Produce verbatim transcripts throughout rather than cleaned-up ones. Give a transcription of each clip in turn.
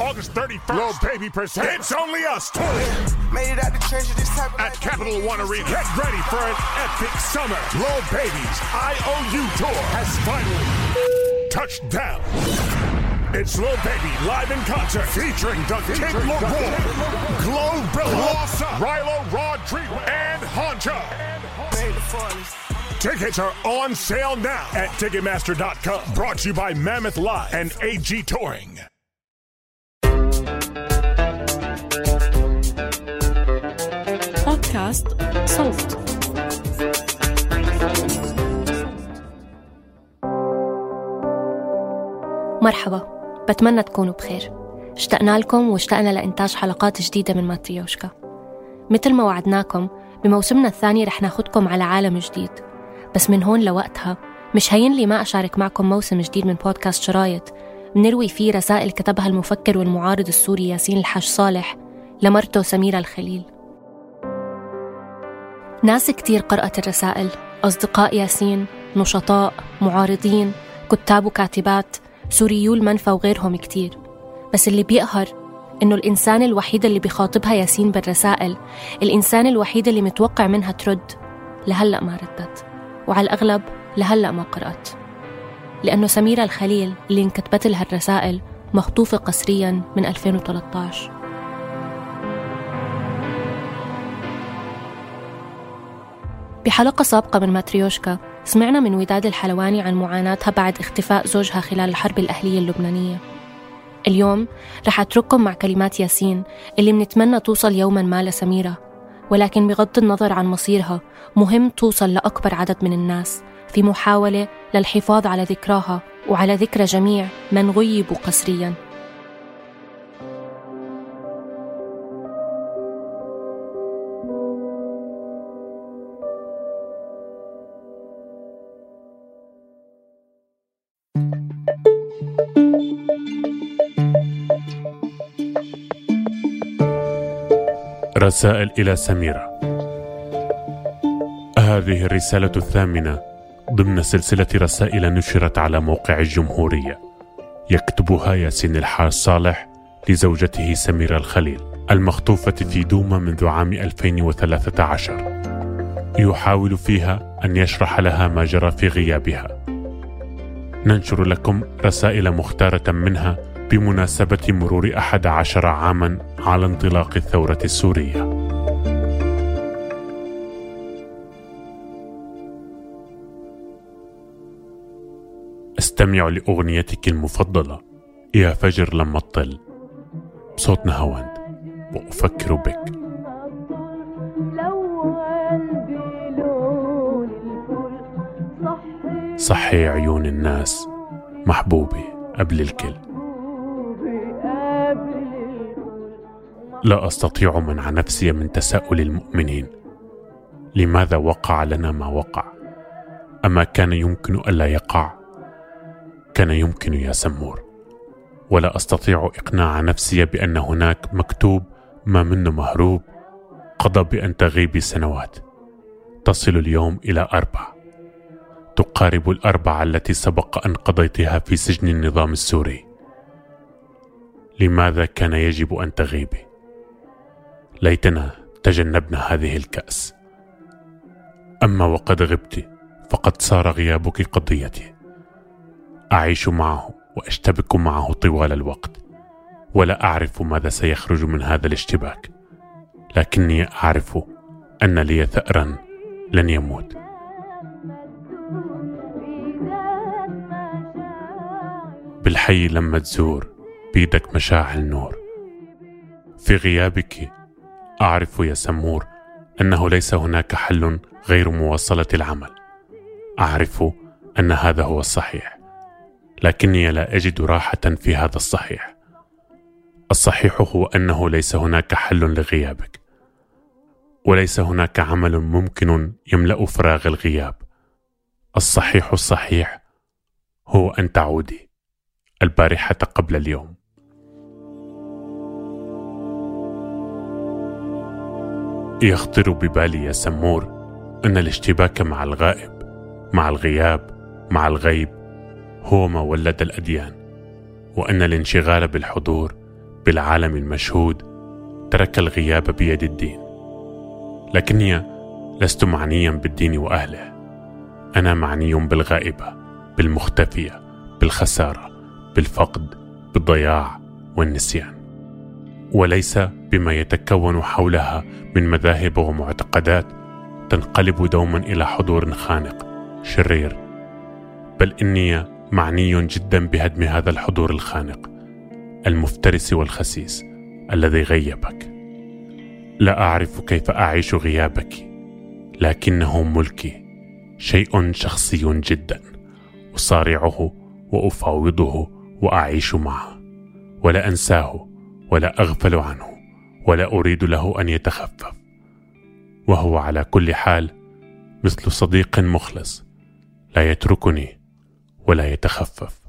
August thirty-first. Lil Baby presents It's Only Us Tour. Made it out the treasure this type of at Capital One Arena. Get ready for an epic summer. Lil Baby's I O U Tour has finally touched down. It's Lil Baby live in concert featuring the Kid LAROI, Glorilla, Rilo Rodrigo, and Honcho. Tickets are on sale now at Ticketmaster dot com. Brought to you by Mammoth Live and A G Touring. بودكاست صوت. مرحبا، بتمنى تكونوا بخير. اشتقنا لكم واشتقنا لإنتاج حلقات جديدة من ماتريوشكا. مثل ما وعدناكم بموسمنا الثاني رح ناخدكم على عالم جديد، بس من هون لوقتها مش هين لي ما أشارك معكم موسم جديد من بودكاست شرايط بنروي فيه رسائل كتبها المفكر والمعارض السوري ياسين الحاج صالح لمرته سميرة الخليل. ناس كتير قرأت الرسائل، أصدقاء ياسين، نشطاء، معارضين، كتاب وكاتبات، سوريو المنفى وغيرهم كتير. بس اللي بيقهر إنه الإنسان الوحيد اللي بيخاطبها ياسين بالرسائل، الإنسان الوحيد اللي متوقع منها ترد، لهلأ ما ردت، وعلى الأغلب لهلأ ما قرأت، لأنه سميرة الخليل اللي انكتبت لها الرسائل مخطوفة قسرياً من ألفين وثلاثة عشر. بحلقة سابقة من ماتريوشكا سمعنا من وداد الحلواني عن معاناتها بعد اختفاء زوجها خلال الحرب الأهلية اللبنانية. اليوم رح أترككم مع كلمات ياسين اللي منتمنى توصل يوماً ما لسميرة، ولكن بغض النظر عن مصيرها مهم توصل لأكبر عدد من الناس في محاولة للحفاظ على ذكراها وعلى ذكرى جميع من غيبوا قسرياً. رسائل إلى سميرة. هذه الرسالة الثامنة ضمن سلسلة رسائل نشرت على موقع الجمهورية، يكتبها ياسين الحاج صالح لزوجته سميرة الخليل المخطوفة في دوما منذ عام ألفين وثلاثة عشر. يحاول فيها أن يشرح لها ما جرى في غيابها. ننشر لكم رسائل مختارة منها بمناسبة مرور أحد عشر عاما على انطلاق الثورة السورية. استمع لأغنيتك المفضلة يا فجر لما تطل بصوت نهاوند، وأفكر بك. صحي عيون الناس محبوبي قبل الكل. لا أستطيع منع نفسي من تساؤل المؤمنين، لماذا وقع لنا ما وقع؟ أما كان يمكن ألا يقع؟ كان يمكن يا سمور. ولا أستطيع إقناع نفسي بأن هناك مكتوب ما منه مهروب قضى بأن تغيبي سنوات، تصل اليوم إلى أربع، تقارب الأربع التي سبق أن قضيتها في سجن النظام السوري. لماذا كان يجب أن تغيبي؟ ليتنا تجنبنا هذه الكأس. أما وقد غبت فقد صار غيابك قضيتي، أعيش معه وأشتبك معه طوال الوقت، ولا أعرف ماذا سيخرج من هذا الاشتباك، لكني أعرف أن لي ثأرا لن يموت. بالحي لما تزور بيدك مشاعل نور. في غيابك أعرف يا سمور أنه ليس هناك حل غير مواصلة العمل. أعرف أن هذا هو الصحيح، لكني لا أجد راحة في هذا الصحيح. الصحيح هو أنه ليس هناك حل لغيابك، وليس هناك عمل ممكن يملأ فراغ الغياب. الصحيح الصحيح هو أن تعودي البارحة قبل اليوم. يخطر ببالي يا سمور أن الاشتباك مع الغائب، مع الغياب، مع الغيب هو ما ولد الأديان، وأن الانشغال بالحضور بالعالم المشهود ترك الغياب بيد الدين. لكني لست معنيا بالدين وأهله، أنا معني بالغائبة، بالمختفية، بالخسارة، بالفقد، بالضياع والنسيان، وليس بما يتكون حولها من مذاهب ومعتقدات تنقلب دوما إلى حضور خانق شرير، بل إني معني جدا بهدم هذا الحضور الخانق المفترس والخسيس الذي غيبك. لا أعرف كيف أعيش غيابك، لكنه ملكي، شيء شخصي جدا أصارعه وأفاوضه وأعيش معه، ولا أنساه ولا أغفل عنه ولا أريد له أن يتخفف، وهو على كل حال مثل صديق مخلص لا يتركني ولا يتخفف.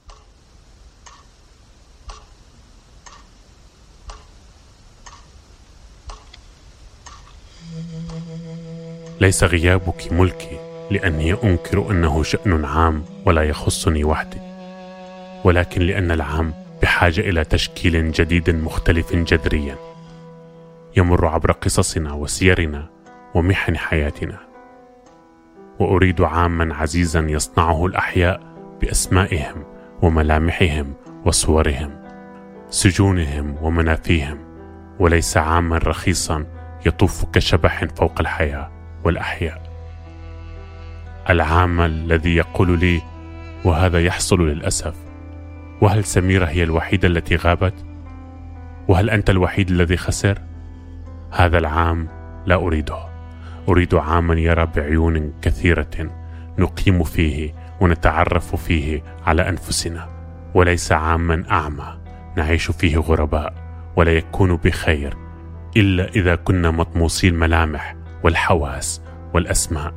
ليس غيابك ملكي لأني أنكر أنه شأن عام ولا يخصني وحدي، ولكن لأن العام بحاجة إلى تشكيل جديد مختلف جذريا يمر عبر قصصنا وسيرنا ومحن حياتنا، وأريد عاما عزيزا يصنعه الأحياء بأسمائهم وملامحهم وصورهم، سجونهم ومنافيهم، وليس عاما رخيصا يطوف كشبح فوق الحياة والأحياء. العام الذي يقول لي، وهذا يحصل للأسف، وهل سميرة هي الوحيدة التي غابت؟ وهل أنت الوحيد الذي خسر؟ هذا العام لا أريده. أريد عاما يرى بعيون كثيرة نقيم فيه ونتعرف فيه على أنفسنا، وليس عاما أعمى نعيش فيه غرباء ولا يكون بخير إلا إذا كنا مطموسي الملامح والحواس والأسماء.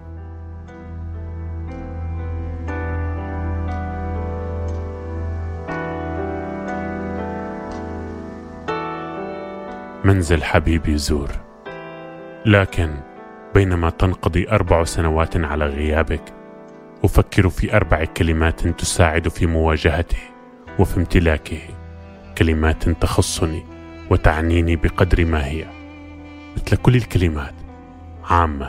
منزل حبيبي زور، لكن بينما تنقضي أربع سنوات على غيابك أفكر في أربع كلمات تساعد في مواجهته وفي امتلاكه، كلمات تخصني وتعنيني بقدر ما هي، مثل كل الكلمات عامة.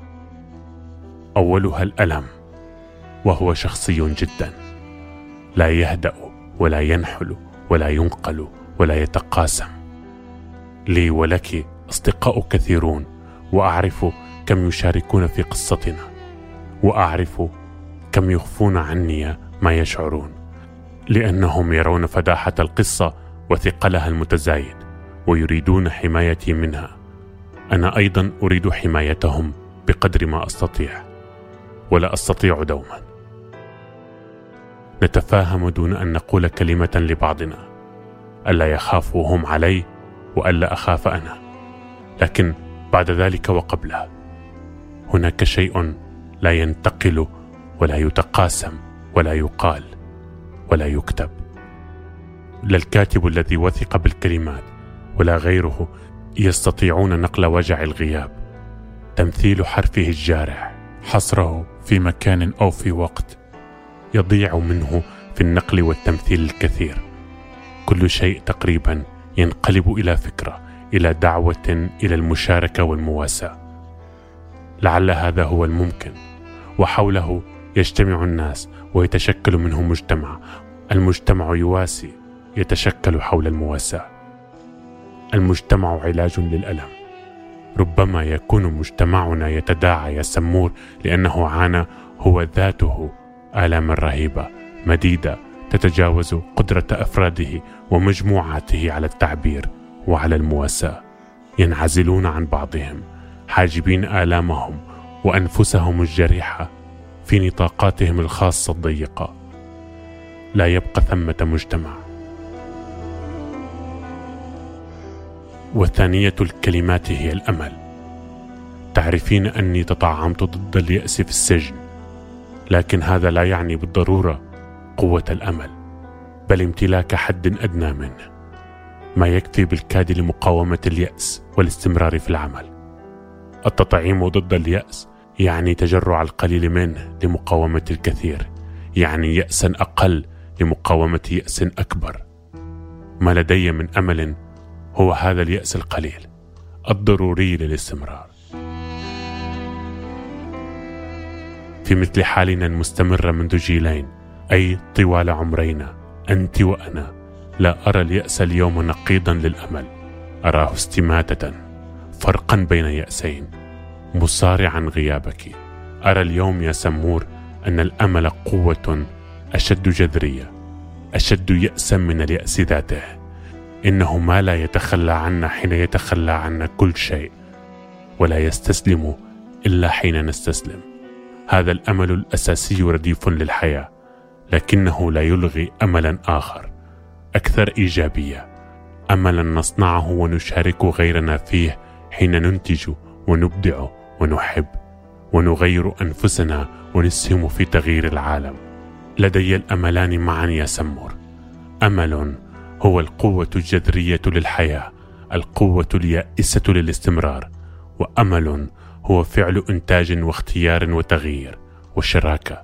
أولها الألم، وهو شخصي جدا، لا يهدأ ولا ينحل ولا ينقل ولا يتقاسم. لي ولك أصدقاء كثيرون، وأعرف كم يشاركون في قصتنا، وأعرف كم يخفون عني ما يشعرون، لأنهم يرون فداحة القصة وثقلها المتزايد ويريدون حمايتي منها. أنا أيضا أريد حمايتهم بقدر ما أستطيع، ولا أستطيع دوما. نتفاهم دون أن نقول كلمة لبعضنا، ألا يخافوا هم علي وألا أخاف أنا، لكن بعد ذلك وقبله هناك شيء لا ينتقل ولا يتقاسم ولا يقال ولا يكتب. لا الكاتب الذي وثق بالكلمات ولا غيره يستطيعون نقل وجع الغياب، تمثيل حرفه الجارح، حصره في مكان أو في وقت، يضيع منه في النقل والتمثيل الكثير. كل شيء تقريبا ينقلب إلى فكرة، إلى دعوة إلى المشاركة والمواساة. لعل هذا هو الممكن، وحوله يجتمع الناس ويتشكل منه مجتمع. المجتمع يواسي، يتشكل حول المواساة. المجتمع علاج للألم. ربما يكون مجتمعنا يتداعى يا سمور لأنه عانى هو ذاته آلاما رهيبة مديدة تتجاوز قدرة أفراده ومجموعاته على التعبير وعلى المواساة. ينعزلون عن بعضهم، حاجبين آلامهم وأنفسهم الجريحة في نطاقاتهم الخاصة الضيقة. لا يبقى ثمة مجتمع. وثانية الكلمات هي الأمل. تعرفين أني تطعمت ضد اليأس في السجن، لكن هذا لا يعني بالضرورة قوة الأمل، بل امتلاك حد أدنى منه، ما يكفي بالكاد لمقاومة اليأس والاستمرار في العمل. التطعيم ضد اليأس يعني تجرع القليل منه لمقاومة الكثير، يعني يأسا أقل لمقاومة يأس أكبر. ما لدي من أمل هو هذا اليأس القليل الضروري للاستمرار. في مثل حالنا المستمرة منذ جيلين، أي طوال عمرينا، أنت وأنا، لا أرى اليأس اليوم نقيضا للأمل، أراه استماتة، فرقا بين يأسين، مصارعا غيابك. أرى اليوم يا سمور أن الأمل قوة أشد جذرية، أشد يأسا من اليأس ذاته. إنه ما لا يتخلى عنا حين يتخلى عنا كل شيء، ولا يستسلم إلا حين نستسلم. هذا الأمل الأساسي رديف للحياة، لكنه لا يلغي أملا آخر أكثر إيجابية، أملا نصنعه ونشارك غيرنا فيه حين ننتج ونبدع ونحب ونغير أنفسنا ونسهم في تغيير العالم. لدي الأملان معا يا سمور، أمل هو القوة الجذرية للحياة، القوة اليائسة للاستمرار، وأمل هو فعل إنتاج واختيار وتغيير وشراكة.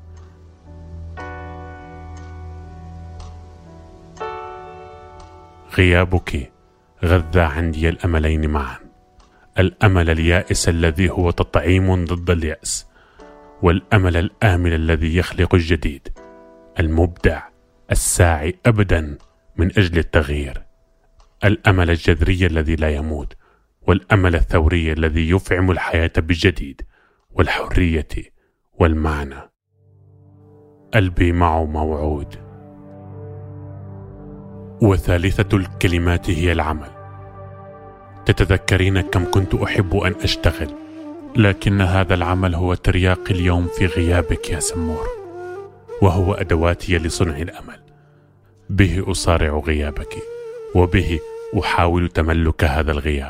غيابك غذى عندي الأملين معا، الأمل اليائس الذي هو تطعيم ضد اليأس، والأمل الآمل الذي يخلق الجديد، المبدع الساعي أبدا من أجل التغيير، الأمل الجذري الذي لا يموت، والأمل الثوري الذي يفعم الحياة بالجديد والحرية والمعنى. قلبي معه موعود. وثالثة الكلمات هي العمل. تتذكرين كم كنت أحب أن أشتغل، لكن هذا العمل هو ترياق اليوم في غيابك يا سمور، وهو أدواتي لصنع الأمل. به أصارع غيابك، وبه أحاول تملك هذا الغياب.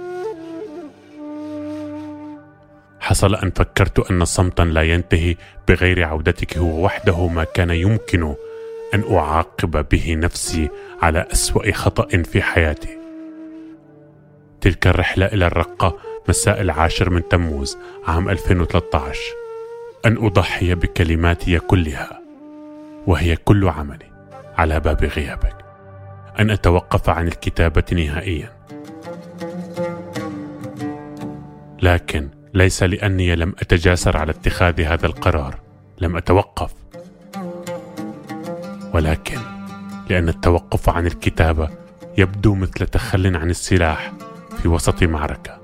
حصل أن فكرت أن صمتا لا ينتهي بغير عودتك هو وحده ما كان يمكن أن أعاقب به نفسي على أسوأ خطأ في حياتي. تلك الرحلة إلى الرقة مساء العاشر من تموز عام ألفين وثلاثة عشر، أن أضحي بكلماتي كلها وهي كل عملي على باب غيابك، أن أتوقف عن الكتابة نهائيا. لكن ليس لأني لم أتجاسر على اتخاذ هذا القرار، لم أتوقف، ولكن لأن التوقف عن الكتابة يبدو مثل تخل عن السلاح في وسط معركة.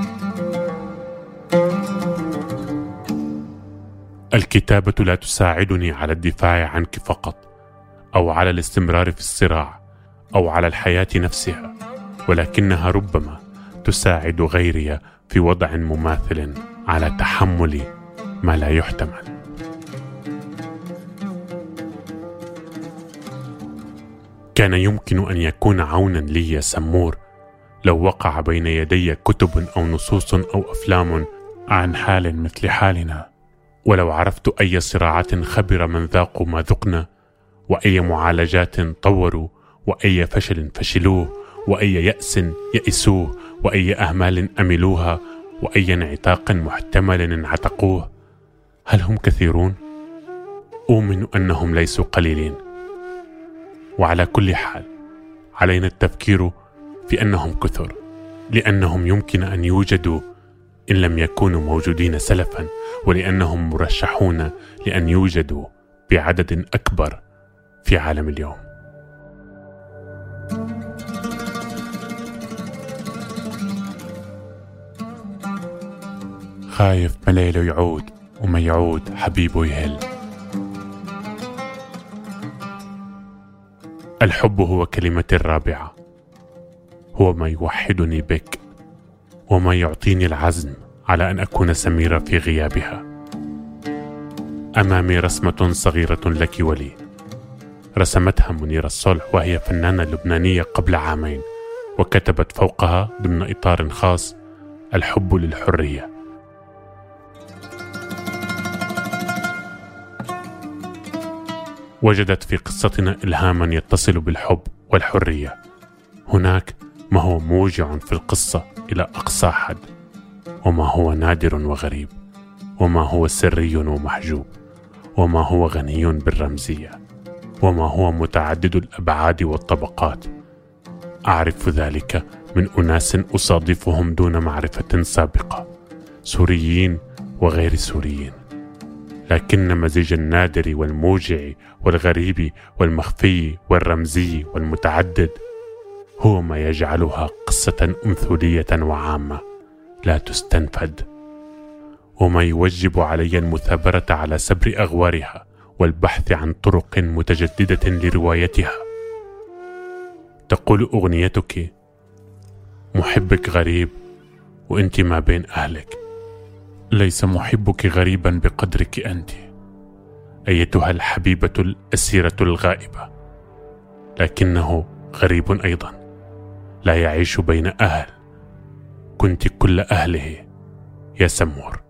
الكتابة لا تساعدني على الدفاع عنك فقط، أو على الاستمرار في الصراع، أو على الحياة نفسها، ولكنها ربما تساعد غيري في وضع مماثل على تحمل ما لا يحتمل. كان يمكن أن يكون عونا لي يا سمور لو وقع بين يدي كتب أو نصوص أو أفلام عن حال مثل حالنا، ولو عرفت أي صراعات خبر من ذاقوا ما ذقنا، وأي معالجات طوروا، وأي فشل فشلوه، وأي يأس يئسوه، وأي أهمال أملوها، وأي انعتاق محتمل انعتقوه. هل هم كثيرون؟ أؤمن أنهم ليسوا قليلين. وعلى كل حال علينا التفكير في أنهم كثر، لأنهم يمكن أن يوجدوا إن لم يكونوا موجودين سلفا، ولأنهم مرشحون لأن يوجدوا بعدد أكبر في عالم اليوم. خايف مليله يعود وما يعود حبيبه يهل. الحب هو كلمتي الرابعة، هو ما يوحدني بك، وما يعطيني العزم على أن أكون سميرة في غيابها. أمامي رسمة صغيرة لك ولي، رسمتها منيرة الصلح وهي فنانة لبنانية قبل عامين، وكتبت فوقها ضمن إطار خاص: الحب للحرية. وجدت في قصتنا إلهاما يتصل بالحب والحرية. هناك ما هو موجع في القصة إلى أقصى حد، وما هو نادر وغريب، وما هو سري ومحجوب، وما هو غني بالرمزية، وما هو متعدد الأبعاد والطبقات. أعرف ذلك من أناس أصادفهم دون معرفة سابقة، سوريين وغير سوريين، لكن مزيج النادر والموجع والغريب والمخفي والرمزي والمتعدد هو ما يجعلها قصة أمثولية وعامة لا تستنفد، وما يوجب علي المثابرة على سبر أغوارها والبحث عن طرق متجددة لروايتها. تقول أغنيتك: محبك غريب وأنت ما بين أهلك. ليس محبك غريبا بقدرك أنت أيتها الحبيبة الأسيرة الغائبة، لكنه غريب أيضا، لا يعيش بين أهل، كنت كل أهله يا سمور.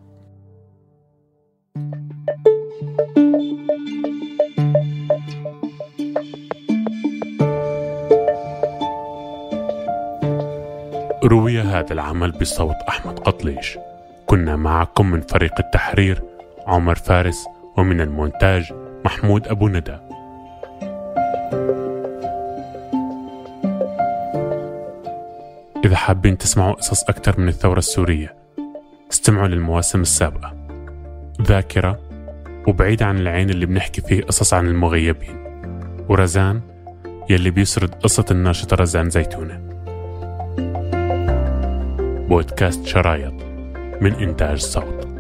روي هذا العمل بصوت أحمد قطليش. كنا معكم من فريق التحرير عمر فارس، ومن المونتاج محمود أبو ندى. إذا حابين تسمعوا قصص أكثر من الثورة السورية استمعوا للمواسم السابقة. ذاكرة وبعيد عن العين اللي بنحكي فيه قصص عن المغيبين، ورزان يلي بيسرد قصة الناشطة رزان زيتونة. بودكاست شرايط من إنتاج صوت.